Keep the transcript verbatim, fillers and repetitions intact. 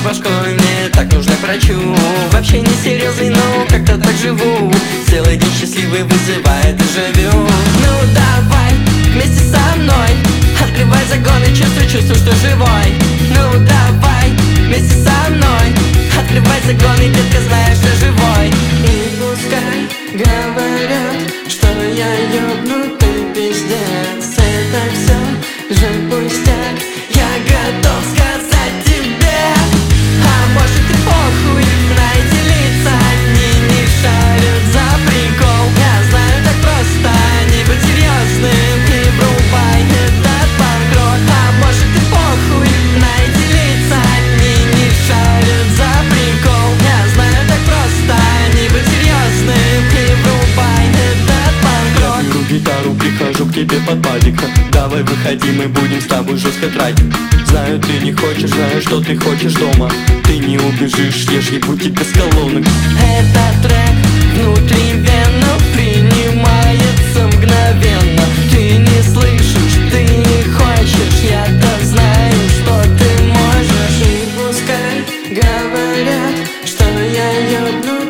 башкой, мне так нужно к врачу. Вообще не серьезный, но как-то так живу. Целый день счастливый вызывает дежавю. Ну давай, вместе со мной открывай загон и чувствуй, чувствуй, что живой. Ну давай, вместе со мной открывай загон и, детка, знаешь, что живой. И пускай говорят, что я ёбнутый пиздец, это все же пустяк, я готов сказать тебе. А может и похуй на эти лица, они не шарят за прикол. Я знаю, так просто не быть серьезным и врубай этот панк-рок. А может и похуй на эти лица, они не шарят за прикол. Я знаю, так просто не быть серьезным и врубай этот панк-рок. Я беру гитару, прихожу к тебе под падика. Давай выходи, мы будем с тобой жестко тратить. Знаю, ты не хочешь, знаю, что ты хочешь дома. Ты не убежишь, я ж ебу тебя с колонок. Этот трек внутри венно принимается мгновенно. Ты не слышишь, ты не хочешь, я-то знаю, что ты можешь. И пускай говорят, что я ёбну